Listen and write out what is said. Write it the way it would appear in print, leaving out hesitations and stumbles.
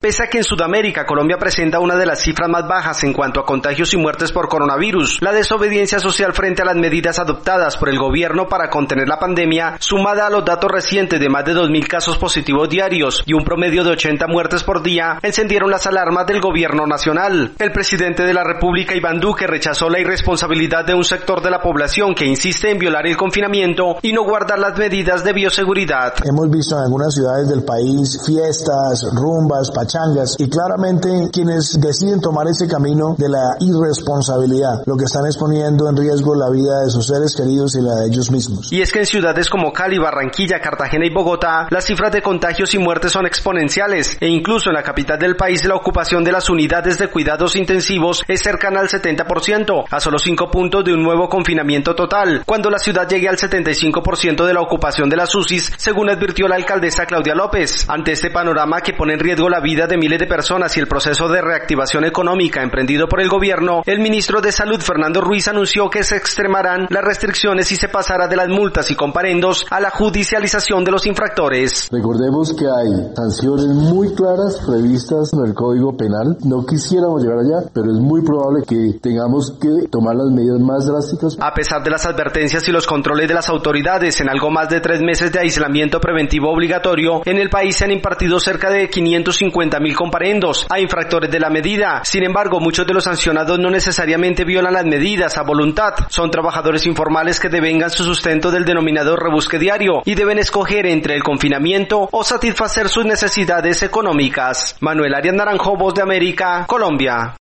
Pese a que en Sudamérica Colombia presenta una de las cifras más bajas en cuanto a contagios y muertes por coronavirus, la desobediencia social frente a las medidas adoptadas por el gobierno para contener la pandemia, sumada a los datos recientes de más de 2.000 casos positivos diarios y un promedio de 80 muertes por día, encendieron las alarmas del gobierno nacional. El presidente de la República, Iván Duque, rechazó la irresponsabilidad de un sector de la población que insiste en violar el confinamiento y no guardar las medidas de bioseguridad. Hemos visto en algunas ciudades del país fiestas, rumbas, pachangas, y claramente quienes deciden tomar ese camino de la irresponsabilidad, lo que están es poniendo en riesgo la vida de sus seres queridos y la de ellos mismos. Y es que en ciudades como Cali, Barranquilla, Cartagena y Bogotá, las cifras de contagios y muertes son exponenciales, e incluso en la capital del país la ocupación de las unidades de cuidados intensivos es cercana al 70%, a solo 5 puntos de un nuevo confinamiento total, cuando la ciudad llegue al 75% de la ocupación de las UCIs, según advirtió la alcaldesa Claudia López. Ante este panorama que pone en riesgo la vida de miles de personas y el proceso de reactivación económica emprendido por el gobierno, el ministro de Salud, Fernando Ruiz, anunció que se extremarán las restricciones y se pasará de las multas y comparendos a la judicialización de los infractores. Recordemos que hay sanciones muy claras previstas en el Código Penal. No quisiéramos llegar allá, pero es muy probable que tengamos que tomar las medidas más drásticas. A pesar de las advertencias y los controles de las autoridades, en algo más de 3 meses de aislamiento preventivo obligatorio, en el país se han impartido cerca de 550.000 comparendos a infractores de la medida. Sin embargo, muchos de los sancionados no necesariamente violan las medidas a voluntad. Son trabajadores informales que devengan su sustento del denominado rebusque diario y deben escoger entre el confinamiento o satisfacer sus necesidades económicas. Manuel Arias Naranjo, Voz de América, Colombia.